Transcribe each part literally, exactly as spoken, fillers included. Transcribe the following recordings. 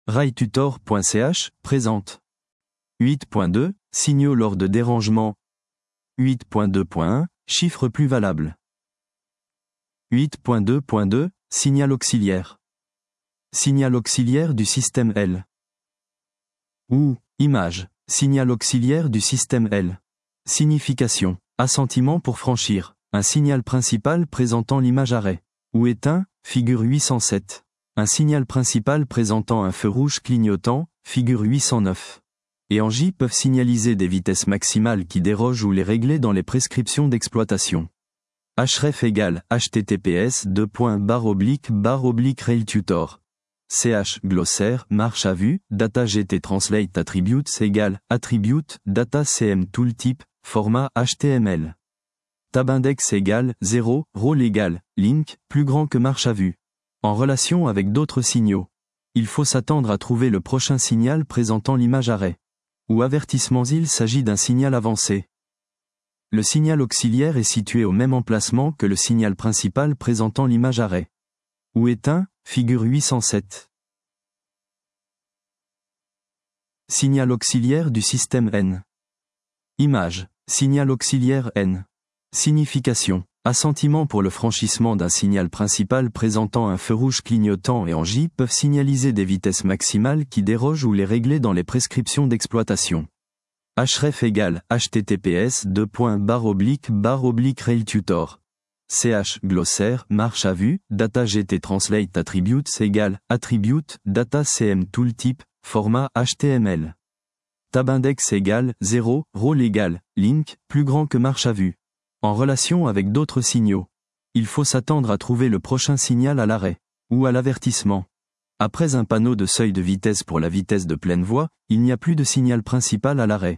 railtutor point c h présente huit point deux Signaux lors de dérangement. huit point deux point un Chiffre plus valable. huit point deux point deux Signal auxiliaire. Signal auxiliaire du système L. Ou, image, signal auxiliaire du système L. Signification, assentiment pour franchir, un signal principal présentant l'image arrêt. Ou éteint, figure huit cent sept. Un signal principal présentant un feu rouge clignotant, figure huit cent neuf. Et en J peuvent signaliser des vitesses maximales qui dérogent ou les régler dans les prescriptions d'exploitation. href égale https deux points barre oblique barre oblique railtutor. ch glossaire marche à vue data gt translate attributes égale attribute data cm tooltip format H T M L. Tab index égale zéro rôle égale link plus grand que marche à vue. En relation avec d'autres signaux, il faut s'attendre à trouver le prochain signal présentant l'image arrêt. Ou avertissement, il s'agit d'un signal avancé. Le signal auxiliaire est situé au même emplacement que le signal principal présentant l'image arrêt. Ou éteint, figure huit cent sept. Signal auxiliaire du système N. Image, signal auxiliaire N. Signification, assentiment pour le franchissement d'un signal principal présentant un feu rouge clignotant et en J peuvent signaliser des vitesses maximales qui dérogent ou les régler dans les prescriptions d'exploitation. href égale https deux points barre oblique barre oblique railtutor. ch glossaire marche à vue data gt translate attributes égale attribute data cm tooltip format H T M L. Tab index égale zéro rôle égale link plus grand que marche à vue. En relation avec d'autres signaux, il faut s'attendre à trouver le prochain signal à l'arrêt, ou à l'avertissement. Après un panneau de seuil de vitesse pour la vitesse de pleine voie, il n'y a plus de signal principal à l'arrêt.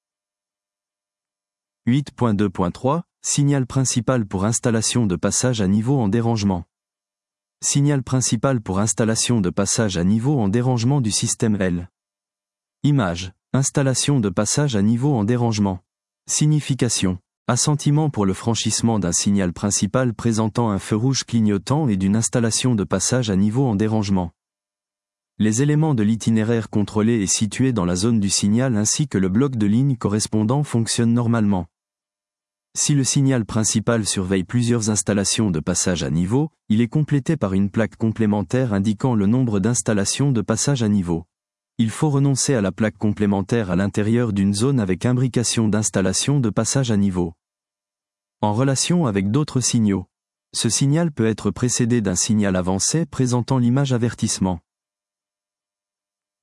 huit point deux point trois Signal principal pour installation de passage à niveau en dérangement. Signal principal pour installation de passage à niveau en dérangement du système L. Image, installation de passage à niveau en dérangement. Signification. Assentiment pour le franchissement d'un signal principal présentant un feu rouge clignotant et d'une installation de passage à niveau en dérangement. Les éléments de l'itinéraire contrôlé et situé dans la zone du signal ainsi que le bloc de ligne correspondant fonctionnent normalement. Si le signal principal surveille plusieurs installations de passage à niveau, il est complété par une plaque complémentaire indiquant le nombre d'installations de passage à niveau. Il faut renoncer à la plaque complémentaire à l'intérieur d'une zone avec imbrication d'installation de passage à niveau. En relation avec d'autres signaux, ce signal peut être précédé d'un signal avancé présentant l'image avertissement.